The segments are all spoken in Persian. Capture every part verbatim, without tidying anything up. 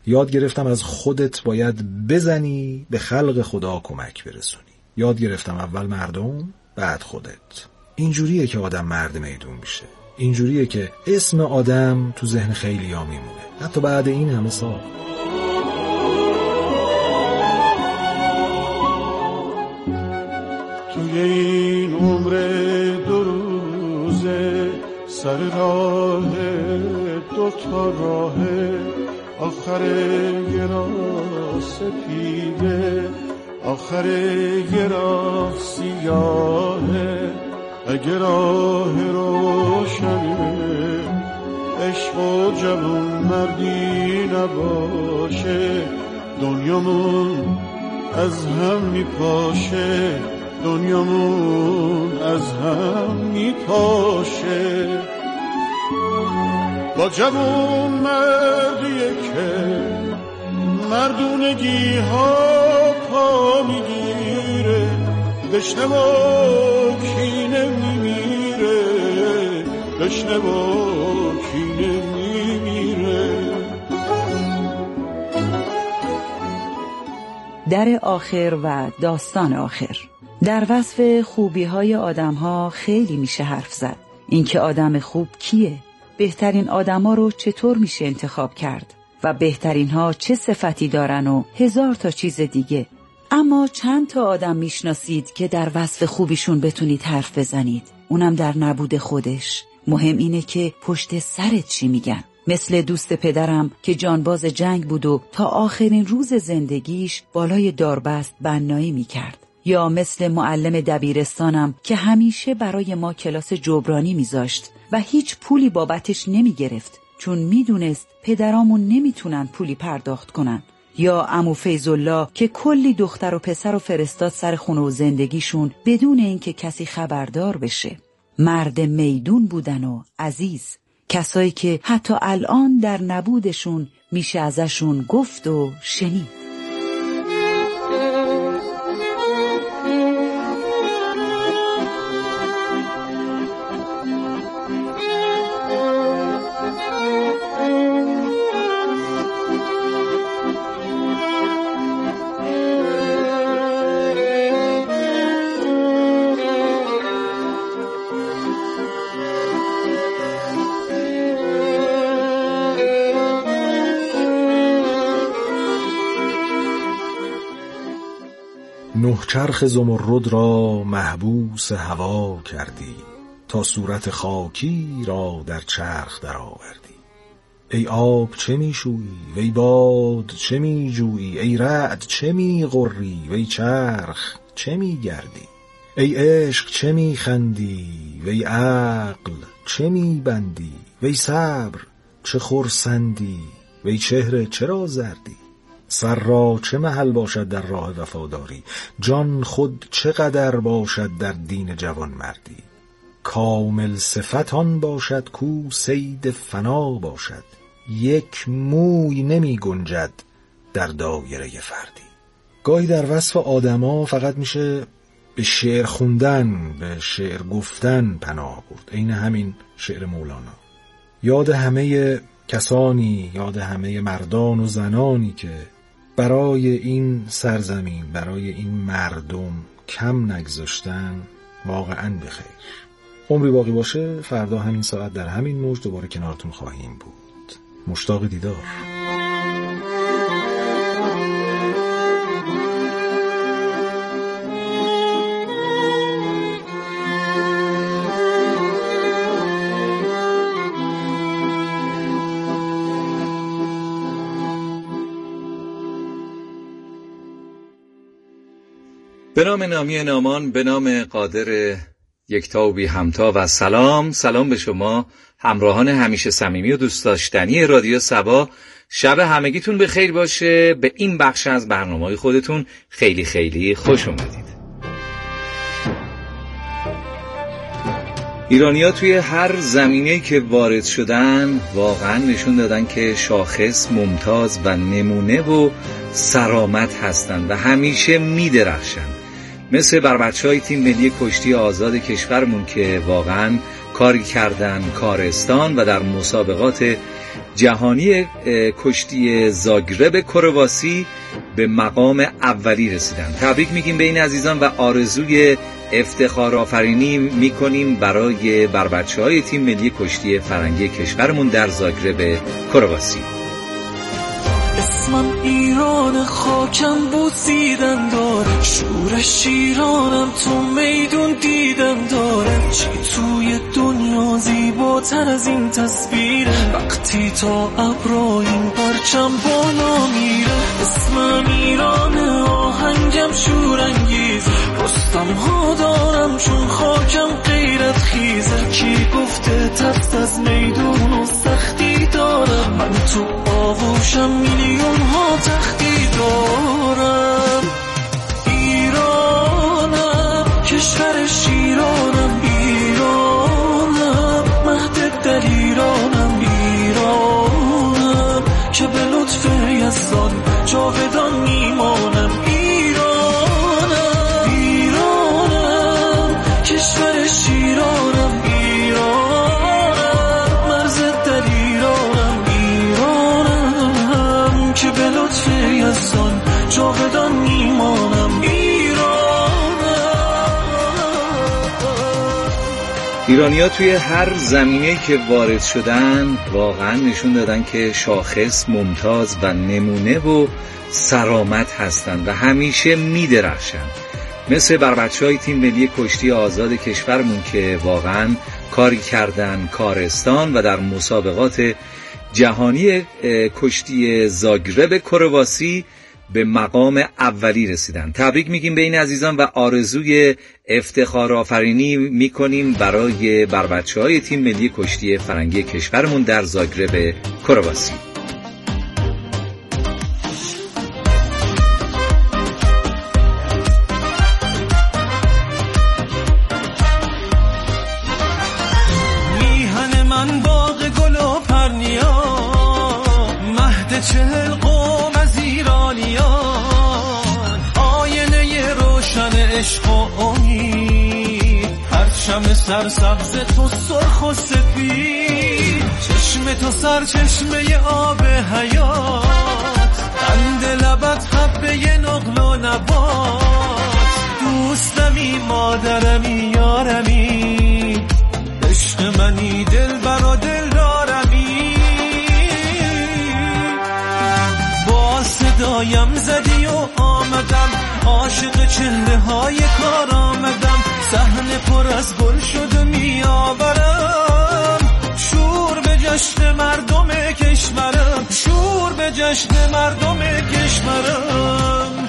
یاد گرفتم از خودت باید بزنی به خلق خدا کمک برسونی. یاد گرفتم اول مردم بعد خودت. اینجوریه که آدم مرد میدون میشه. اینجوریه که اسم آدم تو ذهن خیلی ها میمونه حتی بعد این همه سال. توی این عمر دو روزه سر راه دو تا راه آخر یه راه سپیده آخر یه راه سیاهه اگه راه روشنه عشق و جوون مردی نباشه دنیامون از هم میپاشه دنیامون از هم میپاشه با جوون مردیه که مردونگی ها پا میگیره دشنه و کینه میمیره دشنه و کینه میمیره. در آخر و داستان آخر. در وصف خوبی های آدم ها خیلی میشه حرف زد. اینکه آدم خوب کیه؟ بهترین آدم ها رو چطور میشه انتخاب کرد؟ و بهترین ها چه صفتی دارن و هزار تا چیز دیگه. اما چند تا آدم میشناسید که در وصف خوبیشون بتونید حرف بزنید؟ اونم در نبود خودش. مهم اینه که پشت سرت چی میگن. مثل دوست پدرم که جانباز جنگ بود و تا آخرین روز زندگیش بالای داربست بنایی میکرد. یا مثل معلم دبیرستانم که همیشه برای ما کلاس جبرانی میذاشت و هیچ پولی بابتش نمیگرفت چون میدونست پدرامون نمیتونن پولی پرداخت کنن. یا عمو فیض‌الله که کلی دختر و پسر و فرستاد سر خونه و زندگیشون بدون اینکه کسی خبردار بشه. مرد میدون بودن و عزیز، کسایی که حتی الان در نبودشون میشه ازشون گفت و شنید. نه چرخ زمرد را محبوس هوا کردی تا صورت خاکی را در چرخ در آوردی. ای آب چه می شویی وی باد چه می جویی ای رعد چه می غری وی چرخ چه می گردی. ای عشق چه می خندی وی عقل چه می بندی وی صبر چه خرسندی وی چهره چرا زردی. سر را چه محل باشد در راه وفاداری جان خود چقدر باشد در دین جوان مردی. کامل صفتان باشد کو صید فنا باشد یک موی نمی گنجد در دایره فردی. گاهی در وصف آدما فقط میشه به شعر خوندن به شعر گفتن پناه برد. عین همین شعر مولانا. یاد همه کسانی یاد همه مردان و زنانی که برای این سرزمین برای این مردم کم نگذاشتن واقعاً بخیر. عمری باقی باشه فردا همین ساعت در همین موج دوباره کنارتون خواهیم بود. مشتاق دیدار. به نام نامی نامان، به نام قادر یکتا و بی همتا و سلام سلام به شما همراهان همیشه صمیمی و دوست داشتنی رادیو صبا. شب همگیتون به خیر باشه. به این بخش از برنامه‌های خودتون خیلی خیلی خوش اومدید. ایرانی‌ها توی هر زمینه‌ای که وارد شدن واقعا نشون دادن که شاخص، ممتاز و نمونه و سرامت هستن و همیشه می‌درخشن. مثل بر بچه‌های تیم ملی کشتی آزاد کشورمون که واقعا کاری کردن کارستان و در مسابقات جهانی کشتی زاگرب کرواسی به مقام اولی رسیدن. تبریک میگیم به این عزیزان و آرزوی افتخار آفرینی میکنیم برای بر بچه‌های تیم ملی کشتی فرنگی کشورمون در زاگرب کرواسی. اسمم ایران، خاکم بوسیدن داره، شورش شیرانم، تو میدون دیدن داره. چی توی دنیا زیباتر از این تصویره، وقتی تا ابرا این پرچم بالا میره. اسمم ایرانه، آهنگم شورانگیزه، رستم ها دارم چون خاکم غیرت خیزه. کی گفته ترس از میدون و سختی دارم، من تو آغوشم میلیون ها تختی دارم. ایرانم، کشور شیرانم، ایرانم، مهد دلیرانم، ایرانم که به لطف یزدان جاودان میمانم. ایرانم، ایرانم، کشور شیرانم، ایرانم، مرز دلیرانم، ایرانم که به لطف یزدان جاودان میمانم. ایرانی‌ها توی هر زمینه‌ای که وارد شدن واقعا نشون دادن که شاخص، ممتاز و نمونه و سرآمد هستن و همیشه می‌درخشن. مثل بر بچه‌های تیم ملی کشتی آزاد کشورمون که واقعا کاری کردن کارستان و در مسابقات جهانی کشتی زاگرب کرواسی به مقام اولی رسیدن. تبریک میگیم به این عزیزان و آرزوی افتخار آفرینی میکنیم برای بر بچه‌های تیم ملی کشتی فرنگی کشورمون در زاگرب کرواسی. میهن من باغ گل و پرنیا، مهد چهل قوم از ایرانیان، آینه روشن عشق و امید، پرچم سرسبز تو سرخ و سفید، چشم تو سرچشمه آب حیات، قند لبت حبه نقل و نبات. دوستمی، مادرمی، یارمی، عشق منی، دل برا دل دارمی. با صدایم زدی و آمدم، عاشق چله های کار آمدم، صحنه پر از گل شد و می آورم، شور به جشن مردم کشورم، شور به جشن مردم کشورم.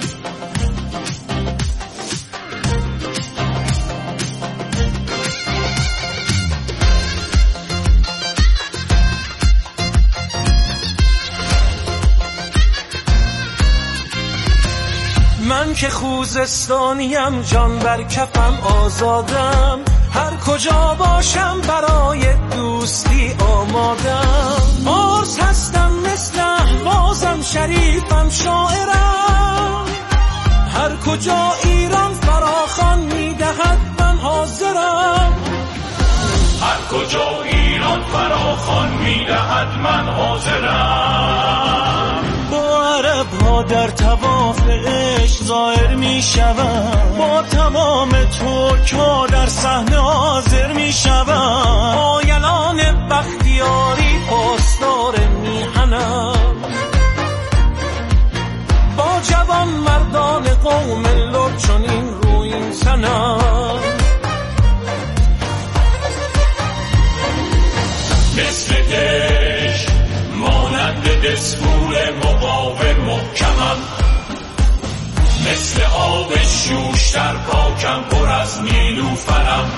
من که خوزستانیم، جان بر کفم آزادم، هر کجا باشم برای دوستی آمادم. فارس هستم مثل اهوازم، شریفم شاعرم، هر کجا ایران فراخوان میدهد من حاضرم، هر کجا ایران فراخوان میدهد من حاضرم. با عرب ها در طواف عشق ظاهر می شوم، با تمام ترک ها در صحنه حاضر می شوم، آیلان بختیاری پاسدار میهنم، با جوان مردان قوم لر چنین رویین تنم. مثل دش مانند دستور مقاوم محکمم، مثل آب شوش در پاکم پر از نیلوفرم.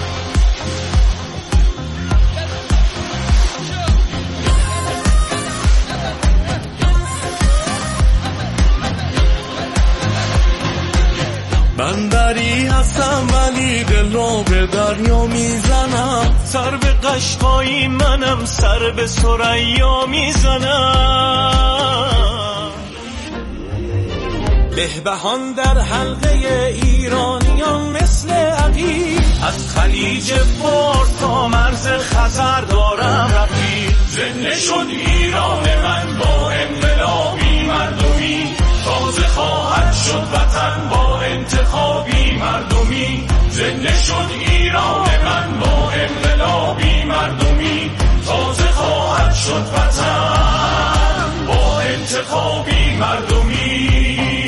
من دری هستم ولی دلو به دریا میزنم، سر به قشقایی منم، سر به ثریا میزنم. بهبهان در حلقه ایرانیان مثل عقیل، از خلیج فارس تا مرز خزر دارم رفیق. زنده شد ایران من با انقلابی مردمی، تازه خواهد شد وطن با انتخابی مردمی. زنده شد ایران من با انقلابی مردمی، تازه خواهد شد وطن با انتخابی مردمی.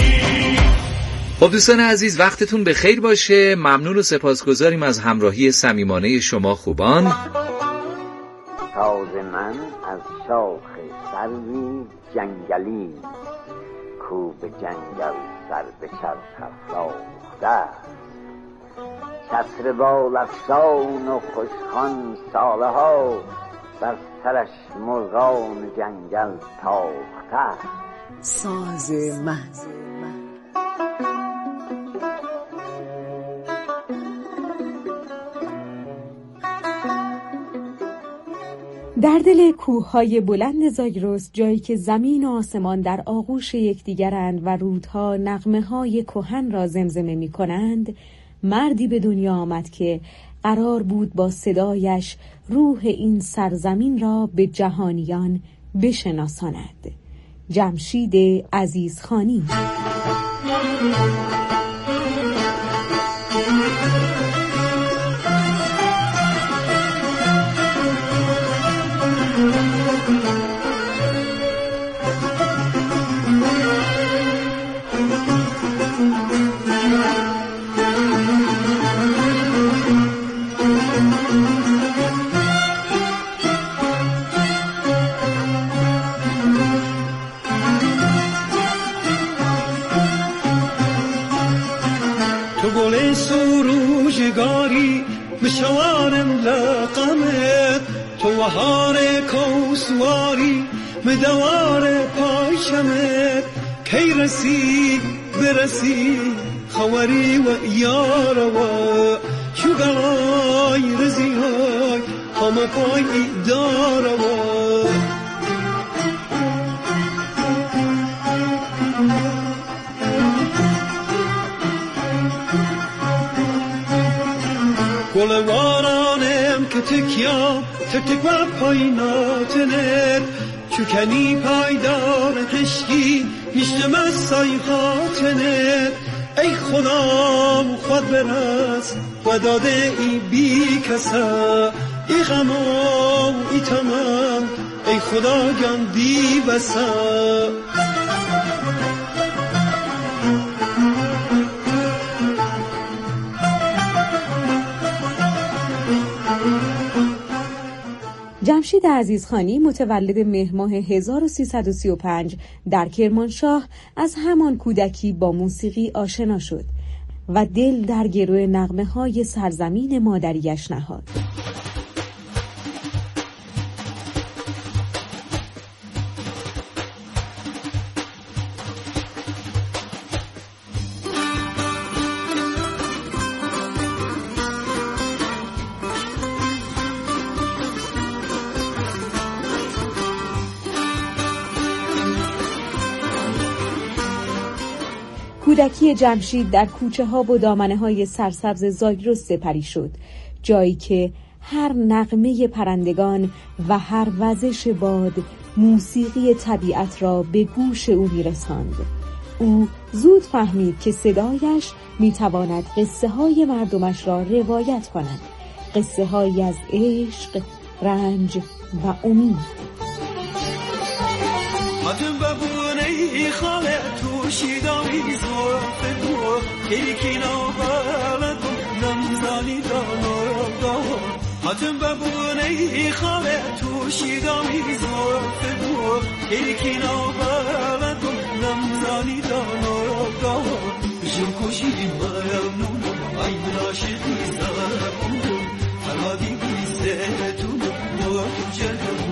خب دوستان عزیز، وقتتون به خیر باشه. ممنون و سپاسگزاریم از همراهی صمیمانه شما خوبان. تازه من از شاخ سروی جنگلی، کو به جنگل سر به چرخ افراخته. چتر بال افشان و خوشخوان ساله ها، بر سرش مرغان جنگل تاخته. ساز من در دل کوههای بلند زاگرس، جایی که زمین و آسمان در آغوش یکدیگرند و رودها نغمه‌های کهن را زمزمه می‌کنند، مردی به دنیا آمد که قرار بود با صدایش روح این سرزمین را به جهانیان بشناساند. جمشید عزیزخانی. مشوارم لقمت تو وهار کوسواری مدوار پایشمت کی رسید برسی خواری و یاروا شگرای رزی های همه پای داروا. گل وارانم که تکیا تک و پایناتنت، چوکنی پایدار خشکی میشنم از سایخاتنت. ای خدا خود برس و داده ای بی کسا، ای غما ای تمام ای خدا گندی بسا. جمشید عزیزخانی متولد مهر ماه هزار و سیصد و سی و پنج در کرمانشاه از همان کودکی با موسیقی آشنا شد و دل در گرو نغمه‌های سرزمین مادریش نهاد. کودکی جمشید در کوچه ها و دامنه های سرسبز زاگرس سپری شد، جایی که هر نغمه پرندگان و هر وزش باد موسیقی طبیعت را به گوش او میرساند. او زود فهمید که صدایش میتواند قصه های مردمش را روایت کند، قصه هایی از عشق، رنج و امید. مدن ببونه خاله تو شیدایی زورت تو یکی نابالد نمزانی دانو. مدن ببونه خاله تو شیدایی زورت تو یکی نابالد نمزانی دانو. جم کشی مایمون ای ناشدی زارمون فرادی بیزه تو موجه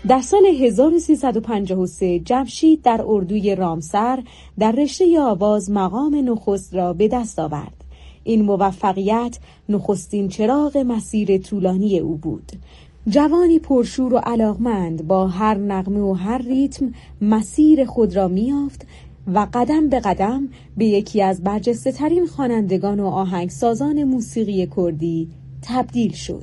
در سال هزار و سیصد و پنجاه و سه جمشید در اردوی رامسر در رشته آواز مقام نخست را به دست آورد. این موفقیت نخستین چراغ مسیر طولانی او بود. جوانی پرشور و علاقمند با هر نغمه و هر ریتم مسیر خود را می‌یافت و قدم به قدم به یکی از برجسته‌ترین خوانندگان و آهنگسازان موسیقی کردی تبدیل شد.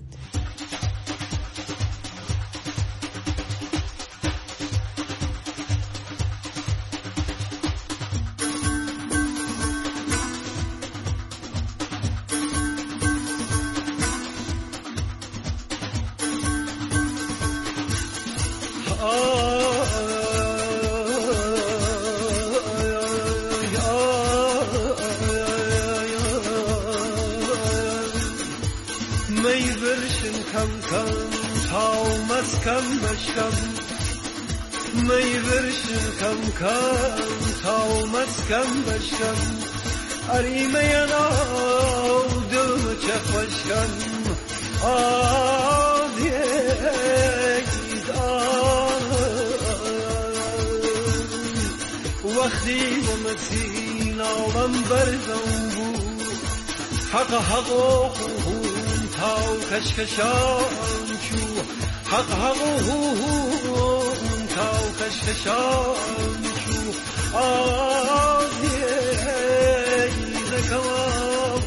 وقتی و مسین آلم برزم بود حق حق و خون تاو کشکشان چو حق حق و خون تاو کشکشان چو آزی زکام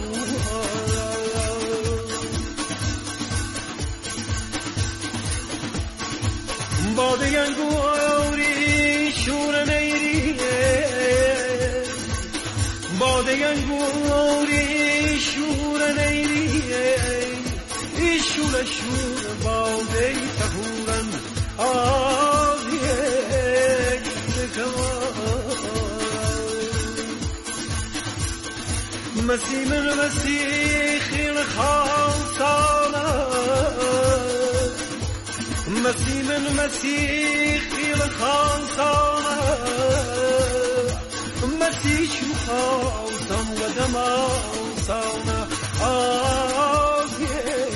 باده ینگو آوری شور نیری باده ینگوری شور نیری ای شور شور باده تهورن آزیه مسیمن مسیخین خالصانا مسیمن مسیخین خالصانا مسیشو خالصم و دمالصانا آزیه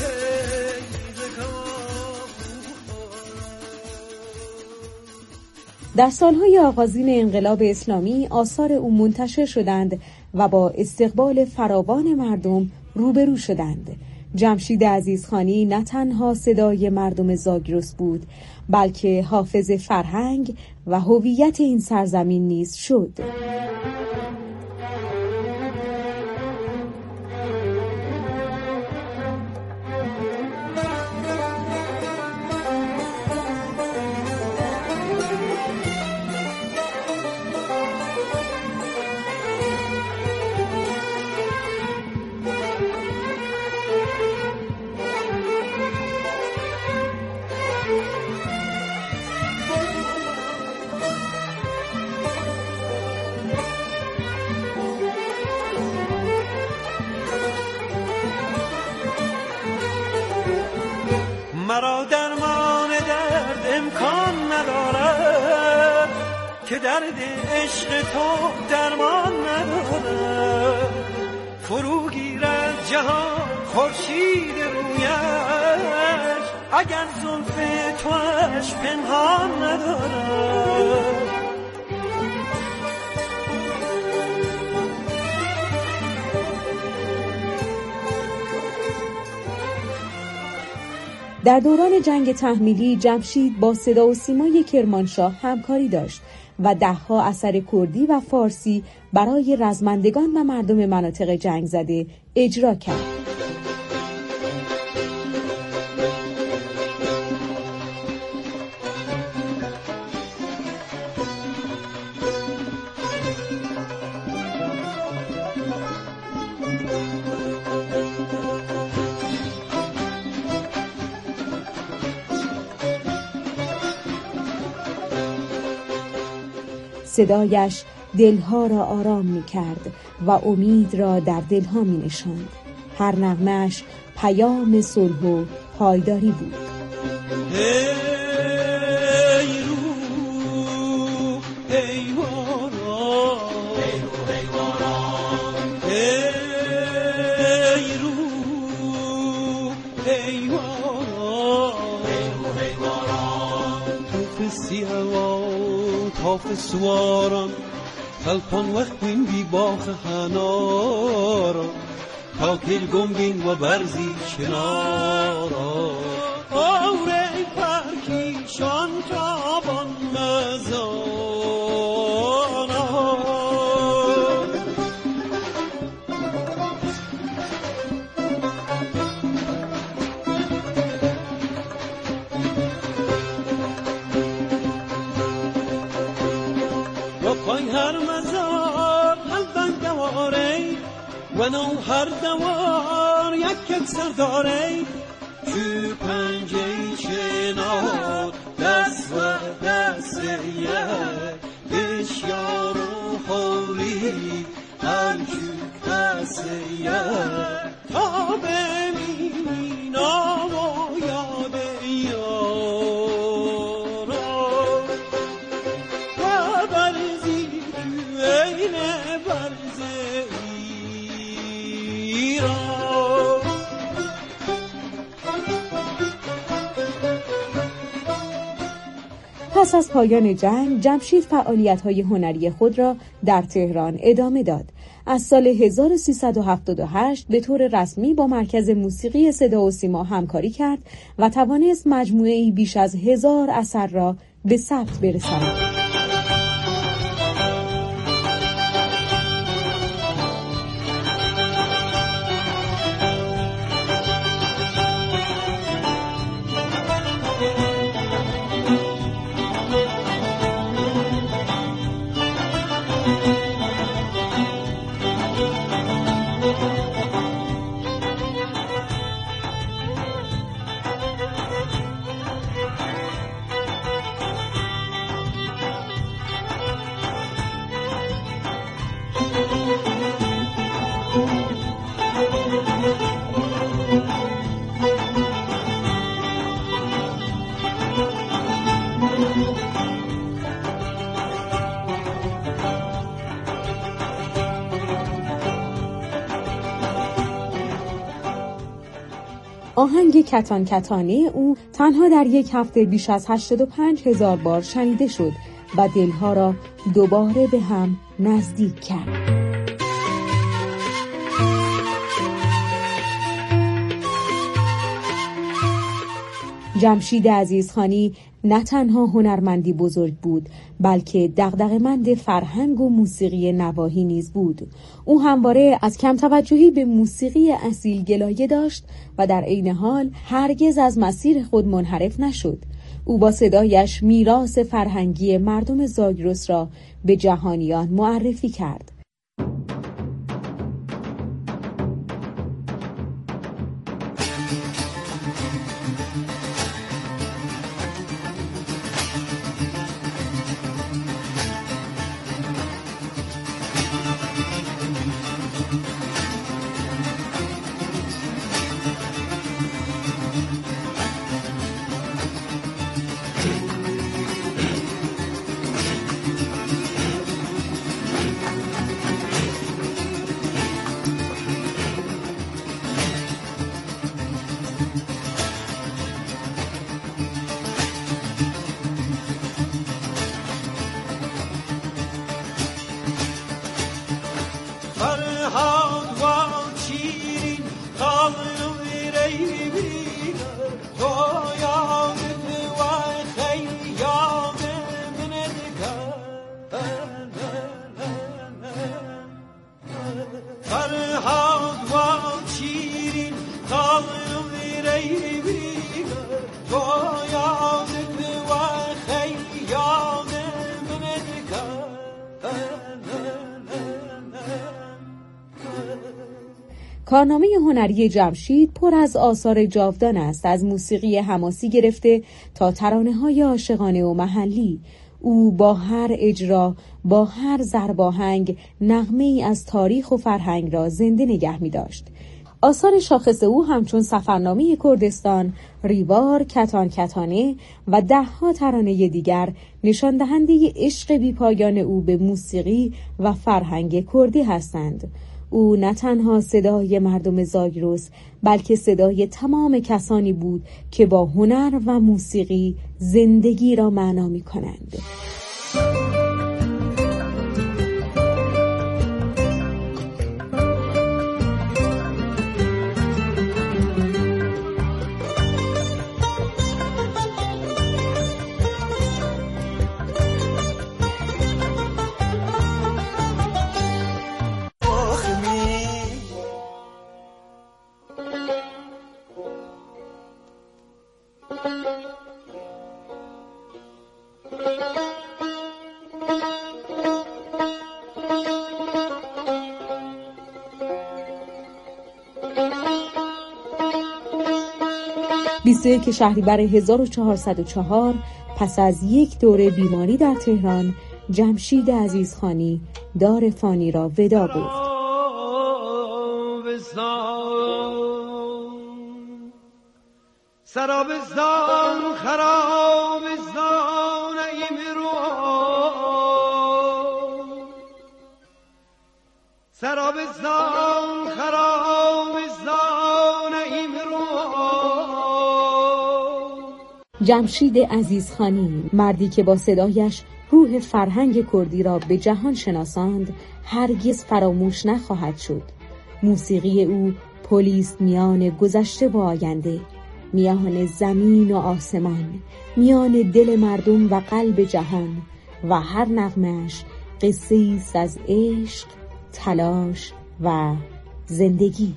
در سالهای آغازین انقلاب اسلامی آثار او منتشر شدند و با استقبال فراوان مردم روبرو شدند. جمشید عزیزخانی نه تنها صدای مردم زاگرس بود، بلکه حافظ فرهنگ و هویت این سرزمین نیز شد. مرا درمان درد امکان ندارد که درد عشق تو درمان ندارد فرو گیرد جهان خورشید رویش اگر زلف توش پنهان ندارد در دوران جنگ تحمیلی جمشید با صدا و سیمای کرمانشاه همکاری داشت و دهها اثر کردی و فارسی برای رزمندگان و مردم مناطق جنگ زده اجرا کرد. صدایش دلها را آرام می کرد و امید را در دلها می نشاند. هر نغمه‌اش پیام صلح و پایداری بود. ای روح ای باران ای روح ای باران ای روح ای باران ای روح ای باران تاف سواران خلپان وقت بین بی باخ هنارا تا کل گمبین و برزی کنارا آوره پرکیشان تابان مزانا و پای هر مزار هل دواره و نو هر دوار یک یک سر داره چو پنجه چنار دست و دست یک بشیار و خوری همچو کس یک تا بمیمی نام و یاد یارا و برزی تو این برزی پس از پایان جنگ جمشید فعالیت‌های هنری خود را در تهران ادامه داد. از سال هزار و سیصد و هفتاد و هشت به طور رسمی با مرکز موسیقی صدا و سیما همکاری کرد و توانست مجموعه‌ای بیش از هزار اثر را به ثبت برساند. آهنگ کتان کتانه او تنها در یک هفته بیش از هشتاد و پنج هزار بار شنیده شد و دلها را دوباره به هم نزدیک کرد. جمشید عزیزخانی نه تنها هنرمندی بزرگ بود، بلکه دغدغه‌مند فرهنگ و موسیقی نواحی نیز بود. او همواره از کم توجهی به موسیقی اصیل گلایه داشت و در عین حال هرگز از مسیر خود منحرف نشد. او با صدایش میراث فرهنگی مردم زاگرس را به جهانیان معرفی کرد. کارنامه هنری جمشید پر از آثار جاودان است، از موسیقی حماسی گرفته تا ترانه‌های عاشقانه و محلی. او با هر اجرا، با هر ضرباهنگ نغمه‌ای از تاریخ و فرهنگ را زنده نگه می‌داشت. آثار شاخص او همچون سفرنامه کردستان، ریوار، کتان کتانه و ده‌ها ترانه دیگر نشان دهنده عشق بی‌پایان او به موسیقی و فرهنگ کردی هستند. او نه تنها صدای مردم زاگرس بلکه صدای تمام کسانی بود که با هنر و موسیقی زندگی را معنا می‌کنند. بیست و یک شهریور هزار و چهارصد و چهار پس از یک دوره بیماری در تهران، جمشید عزیزخانی دار فانی را وداع گفت. سرابستان خرابستان ایمرو سرابستان خرابستان ایمرو. جمشید عزیزخانی، مردی که با صدایش روح فرهنگ کردی را به جهان شناساند، هرگز فراموش نخواهد شد. موسیقی او پلیس میان گذشته و آینده، میان زمین و آسمان، میان دل مردم و قلب جهان، و هر نغمه‌اش قصه‌ای است از عشق، تلاش و زندگی.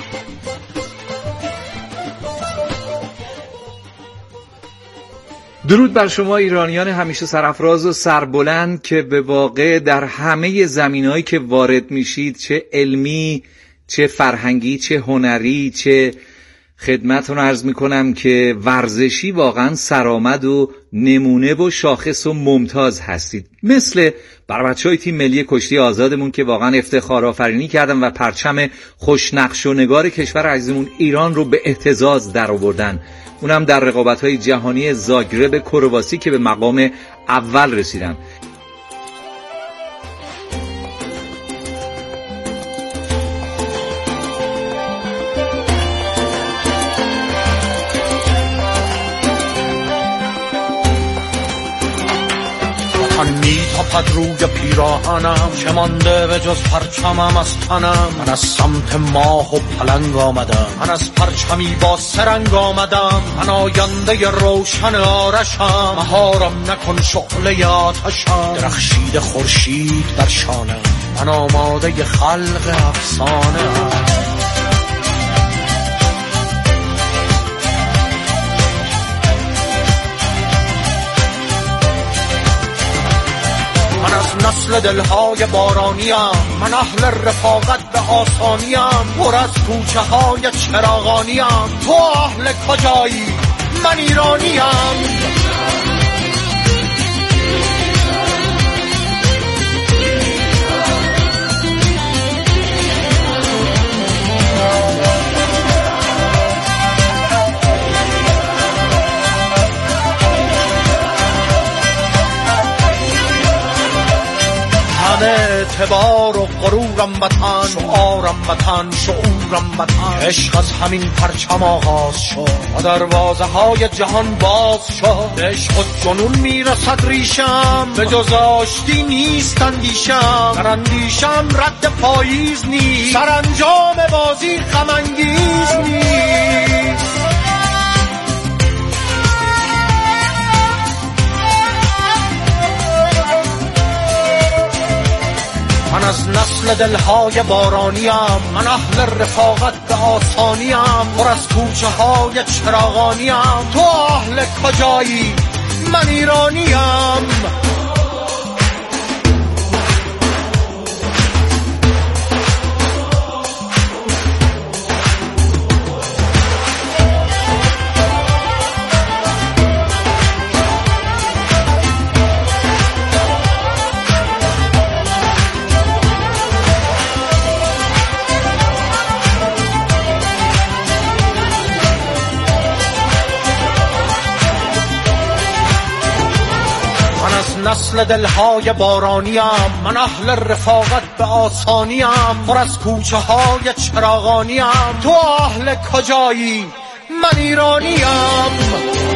درود بر شما ایرانیان همیشه سرافراز و سربلند که به واقع در همه زمینهایی که وارد میشید، چه علمی، چه فرهنگی، چه هنری، چه خدمتتون عرض میکنم که ورزشی، واقعا سرآمد و نمونه و شاخص و ممتاز هستید. مثل بر بچهای تیم ملی کشتی آزادمون که واقعا افتخار آفرینی کردن و پرچم خوشنقش و نگار کشور عزیزمون ایران رو به اهتزاز در آوردن، اونم در رقابت‌های جهانی زاگرب کرواسی که به مقام اول رسیدن. میتاپد روی پیراهنم، چه مانده به جز پرچمم از تنم. من از سمت ماه و پلنگ آمدم، من از پرچمی با سرنگ آمدم. من آینده روشن آرشم، مهارم نکن شعله آتشم. درخشید خورشید بر شانم، من آماده خلق افسانه. نسل دلهای بارانیم، من اهل رفاقت به آسانیم. پر از کوچه های چراغانیم، تو اهل کجایی؟ من ایرانیم. اعتبار و غرورم وطن، شعارم وطن، شعورم وطن. عشق از همین پرچم آغاز شد و دروازه های جهان باز شد. عشق و جنون میرسد ریشم، به جز آشتی نیست اندیشم. در اندیشم رد پاییز نیست، سرانجام بازی غم انگیز نیست. من از نسل دلهای بارانیم، من اهل رفاقت به آسانیم. پر از کوچه های چراغانیم، تو اهل کجایی؟ من ایرانیم. نسل دلهای بارانیم، من اهل رفاقت به آسانیم. پر از کوچه های چراغانیم، تو اهل کجایی؟ من ایرانیم.